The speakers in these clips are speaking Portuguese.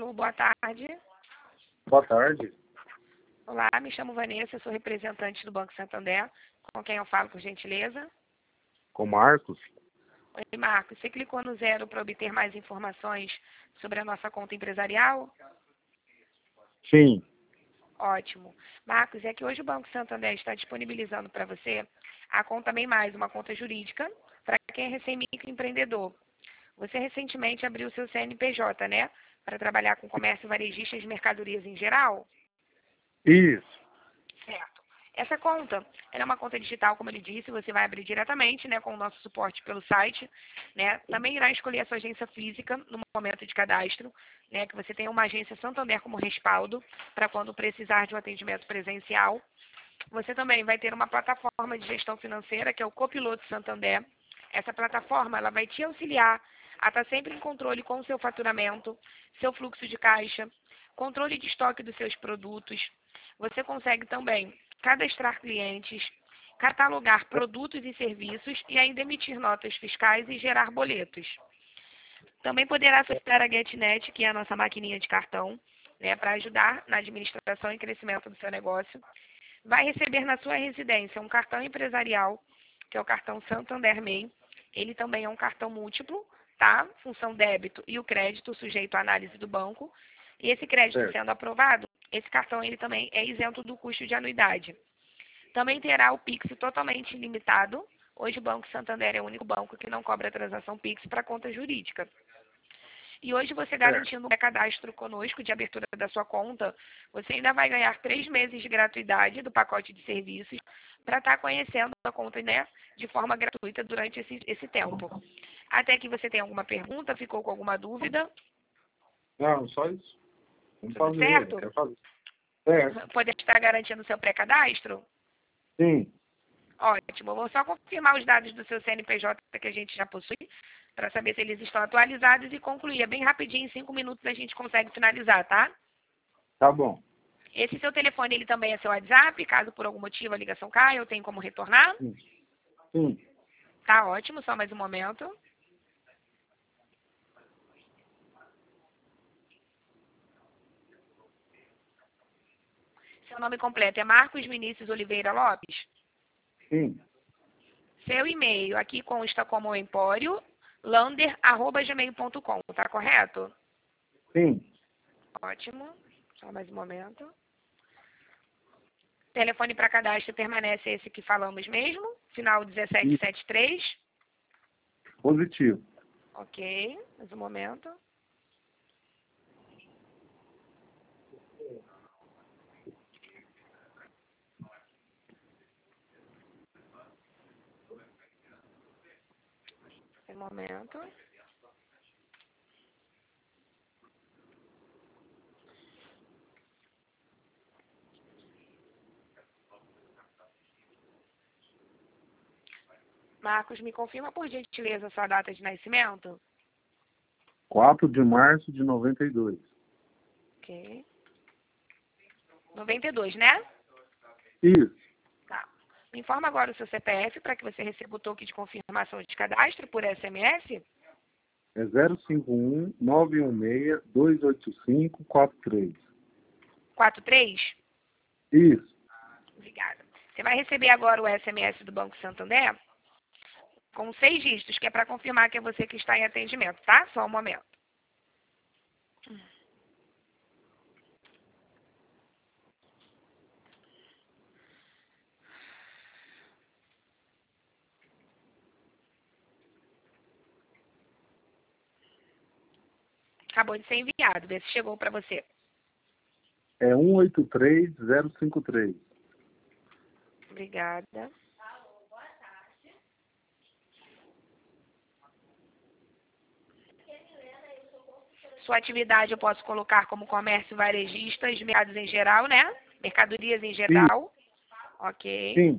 Alô, boa tarde. Boa tarde. Olá, me chamo Vanessa, sou representante do Banco Santander. Com quem eu falo, por gentileza? Com Marcos? Oi, Marcos. Você clicou no 0 para obter mais informações sobre a nossa conta empresarial? Sim. Ótimo. Marcos, é que hoje o Banco Santander está disponibilizando para você a conta Bem Mais, uma conta jurídica, para quem é recém-microempreendedor. Você recentemente abriu seu CNPJ, né? Para trabalhar com comércio varejista de mercadorias em geral? Isso. Certo. Essa conta, ela é uma conta digital, como ele disse, você vai abrir diretamente, né, com o nosso suporte pelo site, né? Também irá escolher a sua agência física no momento de cadastro, né, que você tenha uma agência Santander como respaldo para quando precisar de um atendimento presencial. Você também vai ter uma plataforma de gestão financeira, que é o Copiloto Santander. Essa plataforma, ela vai te auxiliar a estar sempre em controle com o seu faturamento, seu fluxo de caixa, controle de estoque dos seus produtos. Você consegue também cadastrar clientes, catalogar produtos e serviços e ainda emitir notas fiscais e gerar boletos. Também poderá solicitar a GetNet, que é a nossa maquininha de cartão, né, para ajudar na administração e crescimento do seu negócio. Vai receber na sua residência um cartão empresarial, que é o cartão Santander MEI. Ele também é um cartão múltiplo, tá? Função débito e o crédito sujeito à análise do banco. E esse crédito Certo. sendo aprovado, esse cartão ele também é isento do custo de anuidade. Também terá o Pix totalmente ilimitado. Hoje o Banco Santander é o único banco que não cobra transação Pix para conta jurídica. E hoje você Certo. garantindo o cadastro conosco de abertura da sua conta, você ainda vai ganhar 3 meses de gratuidade do pacote de serviços para estar conhecendo a conta, né, de forma gratuita durante esse tempo. Até que você tenha alguma pergunta, ficou com alguma dúvida? Não, só isso. Vamos Tudo fazer. certo? Quer fazer? Certo. Poder estar garantindo o seu pré-cadastro? Sim. Ótimo. Vou só confirmar os dados do seu CNPJ que a gente já possui, para saber se eles estão atualizados e concluir. É bem rapidinho, em 5 minutos a gente consegue finalizar, tá? Tá bom. Esse seu telefone, ele também é seu WhatsApp, caso por algum motivo a ligação caia, eu tenho como retornar? Sim. Sim. Tá ótimo, só mais um momento. Seu nome completo é Marcos Vinícius Oliveira Lopes? Sim. Seu e-mail aqui consta como empório, lander@gmail.com, tá correto? Sim. Ótimo, só mais um momento. Telefone para cadastro permanece esse que falamos mesmo, final Isso. 1773. Positivo. Ok, mais um momento. Um momento. Marcos, me confirma por gentileza a sua data de nascimento? 4 de março de 92. Ok. 92, né? Isso. Tá. Me informa agora o seu CPF para que você receba o toque de confirmação de cadastro por SMS. É 051-916-285-43. 43? Isso. Obrigada. Você vai receber agora o SMS do Banco Santander com 6 dígitos, que é para confirmar que é você que está em atendimento, tá? Só um momento. Acabou de ser enviado. Vê se chegou para você. É 183053. Obrigada. Sua atividade eu posso colocar como comércio varejista, mercados em geral, né? Mercadorias em Isso. geral. Ok. Sim.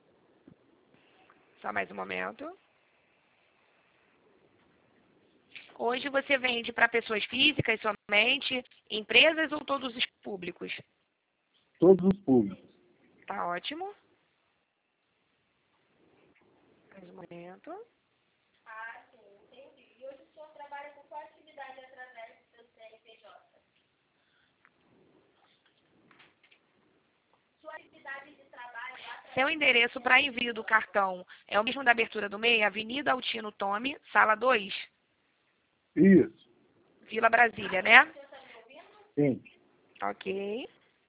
Só mais um momento. Hoje você vende para pessoas físicas somente, empresas ou todos os públicos? Todos os públicos. Tá ótimo. Mais um momento. Sim, entendi. E hoje o senhor trabalha com qual atividade através do seu CNPJ? Sua atividade de trabalho Seu endereço para envio do cartão é o mesmo da abertura do MEI, Avenida Altino Tome, sala 2, Isso. Vila Brasília, né? Sim. Ok.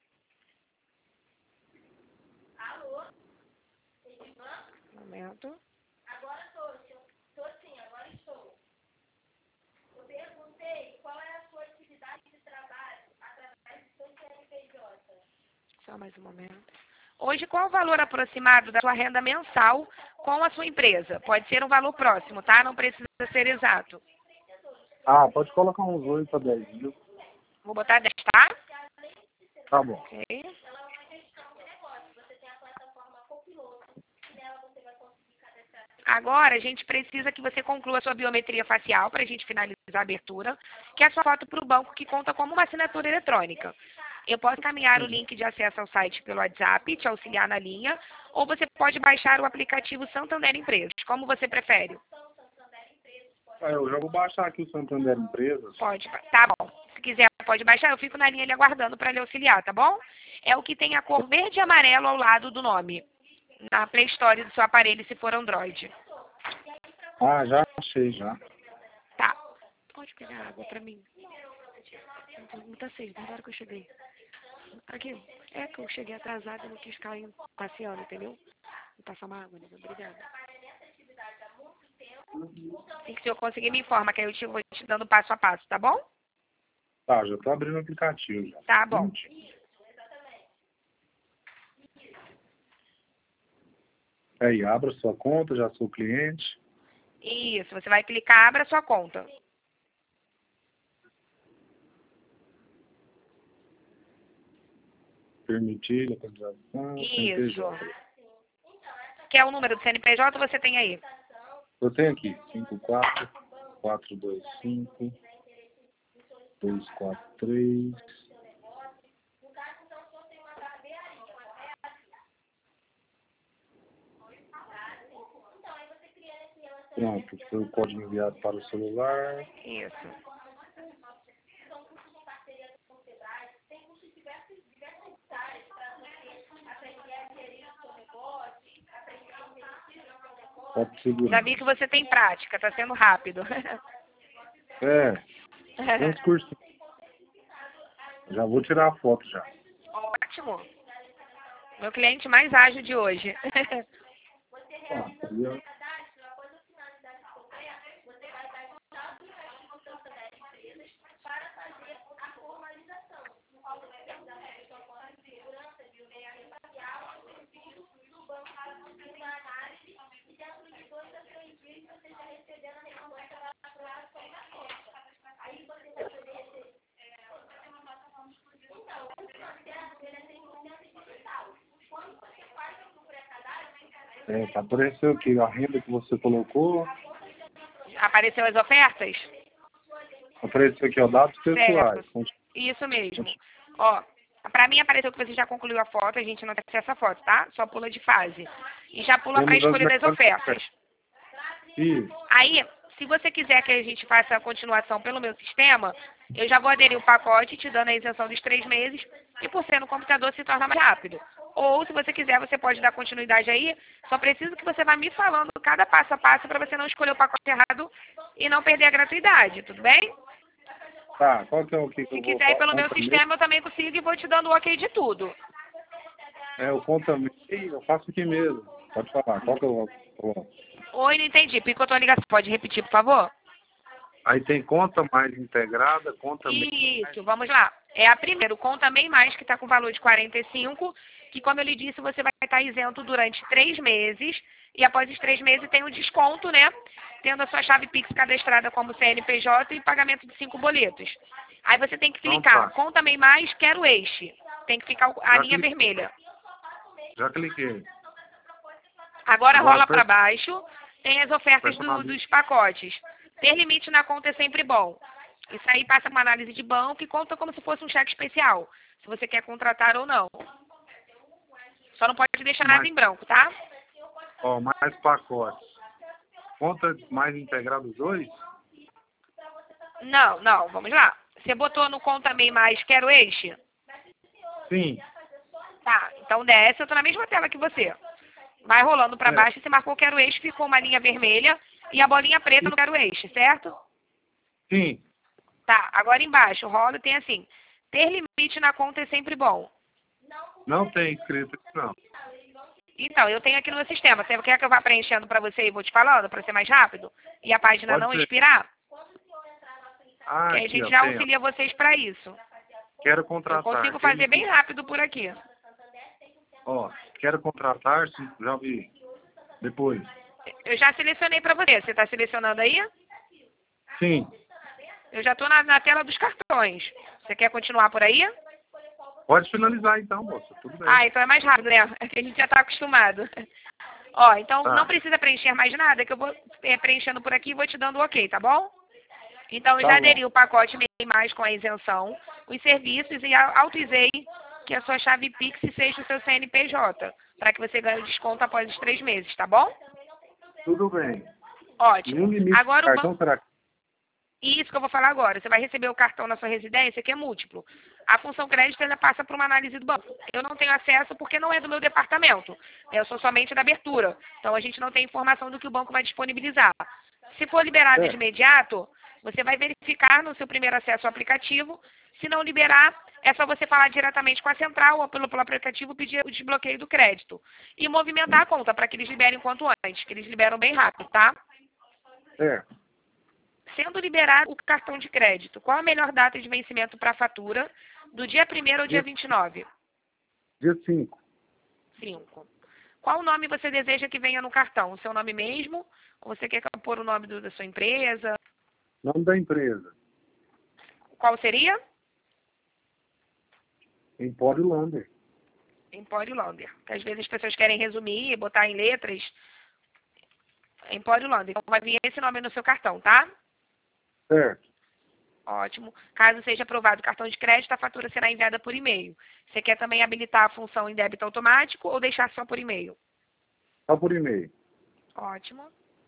Alô? Edivan? Um momento. Agora estou sim, agora estou. Eu perguntei qual é a sua atividade de trabalho através do seu CNPJ. Só mais um momento. Hoje, qual o valor aproximado da sua renda mensal com a sua empresa? Pode ser um valor próximo, tá? Não precisa ser exato. Ah, pode colocar uns 8 a 10 mil. Vou botar 10, tá? Tá bom. Ok. Ela é uma gestão de negócio. Você tem a plataforma Copiloto, e nela você vai conseguir cadastrar. Agora, a gente precisa que você conclua a sua biometria facial para a gente finalizar a abertura, que é a sua foto para o banco, que conta como uma assinatura eletrônica. Eu posso encaminhar o link de acesso ao site pelo WhatsApp, te auxiliar na linha, ou você pode baixar o aplicativo Santander Empresas, como você prefere. Eu já vou baixar aqui o Santander Empresas. Pode, tá bom. Se quiser, pode baixar, eu fico na linha ali aguardando para lhe auxiliar, tá bom? É o que tem a cor verde e amarelo ao lado do nome, na Play Store do seu aparelho, se for Android. Ah, já achei, já. Tá. Pode pegar água pra mim. Muita sede, desde a hora que eu cheguei. Aqui, é que eu cheguei atrasada e não quis ficar indo, passeando, entendeu? Vou passar uma água, né? Obrigada. Assim que o senhor conseguir, me informa, que aí eu vou te dando passo a passo, tá bom? Tá, já tô abrindo o aplicativo já. Tá bom. Aí, abra sua conta, já sou cliente. Isso, você vai clicar, abra sua conta. Permitir localização. Isso. CNPJ. Quer o número do CNPJ, você tem aí? Eu tenho aqui, 54 425 243. Pronto, foi o código enviado para o celular. Isso. Pode segurar. Já vi que você tem prática, tá sendo rápido. Uns cursos. Já vou tirar a foto já. Ótimo. Meu cliente mais ágil de hoje. Tá apareceu aqui a renda que você colocou. Apareceu as ofertas? Apareceu aqui, ó, dados pessoais. Certo. Isso mesmo. Ó, pra mim apareceu que você já concluiu a foto, a gente não tem acesso à foto, tá? Só pula de fase. E já pula para a escolha das ofertas. Isso. Aí, se você quiser que a gente faça a continuação pelo meu sistema, eu já vou aderir o pacote, te dando a isenção dos 3 meses, e por ser no computador se torna mais rápido. Ou, se você quiser, você pode dar continuidade aí, só preciso que você vá me falando cada passo a passo para você não escolher o pacote errado e não perder a gratuidade, tudo bem? Tá, qual que é o que eu vou... Se quiser ir pelo meu sistema, eu também consigo e vou te dando o ok de tudo. O conta eu faço aqui mesmo. Pode falar, qual que eu vou... Oi, não entendi. Picotou a ligação. Pode repetir, por favor? Aí tem conta mais integrada, conta... Isso, vamos lá. É a primeira, o Conta MEI Mais, que está com valor de 45, que, como eu lhe disse, você vai estar isento durante 3 meses, e após os 3 meses tem um desconto, né? Tendo a sua chave Pix cadastrada como CNPJ e pagamento de 5 boletos. Aí você tem que clicar, Conta MEI Mais, quero este. Tem que ficar a linha vermelha. Já cliquei. Agora rola para baixo, tem as ofertas dos pacotes. Ter limite na conta é sempre bom. Isso aí passa uma análise de banco e conta como se fosse um cheque especial, se você quer contratar ou não. Só não pode deixar nada em branco, tá? Ó, mais pacotes. Conta mais integrado os dois? Não, não, vamos lá. Você botou no Conta Bem Mais Quero Eixo? Sim. Tá, então desce, eu tô na mesma tela que você. Vai rolando para baixo, você marcou Quero Eixo, ficou uma linha vermelha e a bolinha preta no Quero Eixo, certo? Sim. Tá, agora embaixo, rola e tem assim, ter limite na conta é sempre bom. Não tem escrito isso, não. Então, eu tenho aqui no meu sistema. Você quer que eu vá preenchendo para você e vou te falando, para ser mais rápido? E a página Pode não ser. expirar? Ah, Que aí a aqui, gente ó, já tem, ó. auxilia vocês para isso. Quero Eu contratar. consigo fazer bem rápido por aqui. Ó, quero contratar, já vi. Depois. Eu já selecionei para você. Você está selecionando aí? Sim. Eu já estou na tela dos cartões. Você quer continuar por aí? Pode finalizar então, moça. Tudo bem. Ah, então é mais rápido, né? É que a gente já está acostumado. Ó, então Tá. não precisa preencher mais nada, que eu vou preenchendo por aqui e vou te dando o ok, tá bom? Então, eu Tá já bom. aderi o pacote MEI Mais com a isenção, os serviços e autorizei que a sua chave Pix seja o seu CNPJ, para que você ganhe o desconto após os 3 meses, tá bom? Tudo bem. Ótimo. Nenhum limite Agora de o cartão banco. será que... Isso que eu vou falar agora. Você vai receber o cartão na sua residência, que é múltiplo. A função crédito ainda passa por uma análise do banco. Eu não tenho acesso porque não é do meu departamento. Eu sou somente da abertura. Então a gente não tem informação do que o banco vai disponibilizar. Se for liberado de imediato, você vai verificar no seu primeiro acesso ao aplicativo. Se não liberar, é só você falar diretamente com a central ou pelo aplicativo pedir o desbloqueio do crédito. E movimentar a conta para que eles liberem quanto antes, que eles liberam bem rápido, tá? Certo. Sendo liberado o cartão de crédito, qual a melhor data de vencimento para a fatura? Do dia 1º ao dia 29? Dia 5. 5. Qual o nome você deseja que venha no cartão? O seu nome mesmo? Ou você quer pôr o nome da sua empresa? Nome da empresa. Qual seria? Empório Lander. Empório Lander. Às vezes as pessoas querem resumir, botar em letras. Empório Lander. Então vai vir esse nome no seu cartão, tá? Certo. Ótimo. Caso seja aprovado o cartão de crédito, a fatura será enviada por e-mail. Você quer também habilitar a função em débito automático ou deixar só por e-mail? Só por e-mail. Ótimo.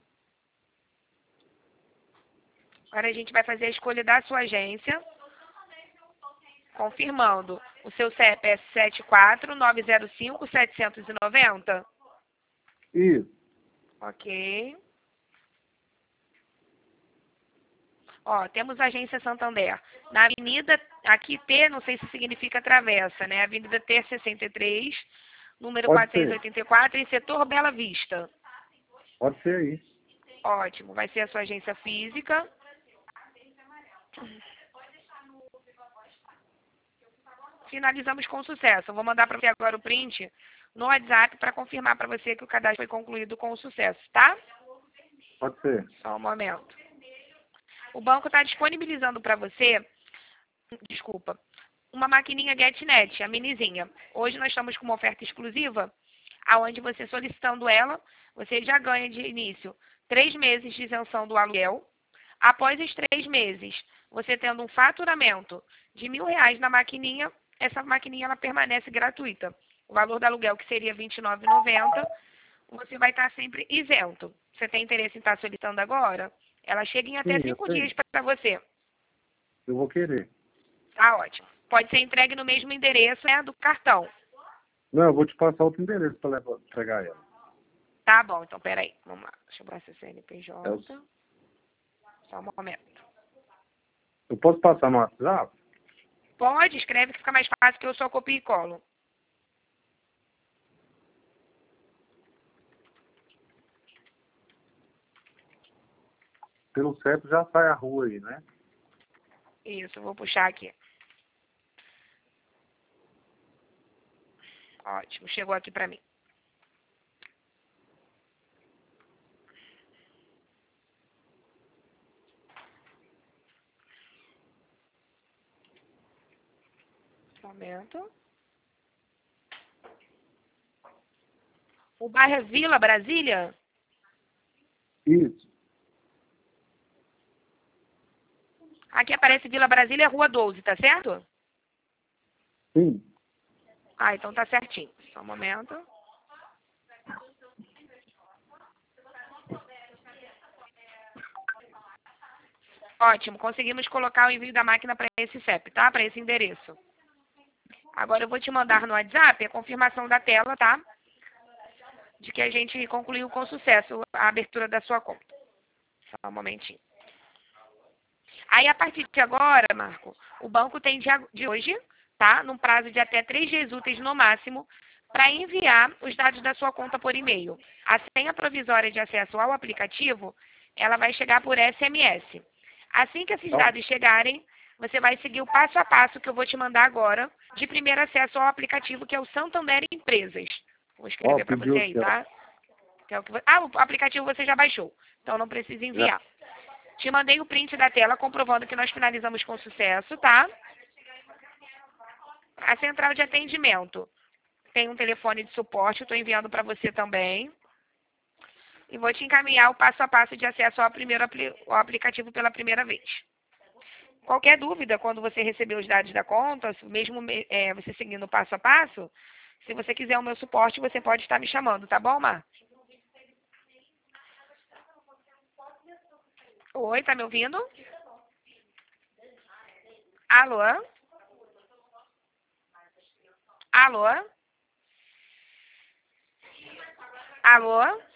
Agora a gente vai fazer a escolha da sua agência, confirmando. O seu CEP é 74905-790? Isso. Ok. Ó, temos a agência Santander. Na Avenida, aqui T, não sei se significa travessa, né? Avenida T63, número Pode ser. 484, em setor Bela Vista. Pode ser aí. Ótimo. Vai ser a sua agência física. Finalizamos com sucesso. Eu vou mandar para você agora o print no WhatsApp para confirmar para você que o cadastro foi concluído com sucesso, tá? Pode ser. Só um momento. O banco está disponibilizando para você, desculpa, uma maquininha GetNet, a minizinha. Hoje nós estamos com uma oferta exclusiva, aonde você solicitando ela, você já ganha de início 3 meses de isenção do aluguel. Após os 3 meses, você tendo um faturamento de R$ 1.000 na maquininha, essa maquininha ela permanece gratuita. O valor do aluguel, que seria R$ 29,90, você vai estar sempre isento. Você tem interesse em estar solicitando agora? Ela chega em até Sim, eu 5 sei. dias para você. Eu vou querer. Tá ótimo. Pode ser entregue no mesmo endereço, né, do cartão. Não, eu vou te passar outro endereço para entregar ela. Tá bom, então peraí. Vamos lá. Deixa eu abrir essa CNPJ. É o- Só um momento. Eu posso passar no WhatsApp? Pode, escreve que fica mais fácil, que eu só copio e colo. Pelo certo já sai a rua aí, né? Isso, eu vou puxar aqui. Ótimo, chegou aqui para mim. Um momento. O bairro é Vila Brasília? Isso. Aqui aparece Vila Brasília, Rua 12, tá certo? Sim. Ah, então tá certinho. Só um momento. Ótimo, conseguimos colocar o envio da máquina para esse CEP, tá? Para esse endereço. Agora eu vou te mandar no WhatsApp a confirmação da tela, tá? De que a gente concluiu com sucesso a abertura da sua conta. Só um momentinho. Aí, a partir de agora, Marco, o banco tem de hoje, tá? Num prazo de até 3 dias úteis no máximo, para enviar os dados da sua conta por e-mail. A senha provisória de acesso ao aplicativo, ela vai chegar por SMS. Assim que esses Tá. dados chegarem, você vai seguir o passo a passo que eu vou te mandar agora, de primeiro acesso ao aplicativo, que é o Santander Empresas. Vou escrever para você Pediu aí, aqui, ó. tá? Que é o que o aplicativo você já baixou, então não precisa enviar. Te mandei o print da tela comprovando que nós finalizamos com sucesso, tá? A central de atendimento tem um telefone de suporte, eu estou enviando para você também. E vou te encaminhar o passo a passo de acesso ao aplicativo pela primeira vez. Qualquer dúvida, quando você receber os dados da conta, mesmo você seguindo o passo a passo, se você quiser o meu suporte, você pode estar me chamando, tá bom, Mar? Oi, tá me ouvindo? Alô? Alô? Alô?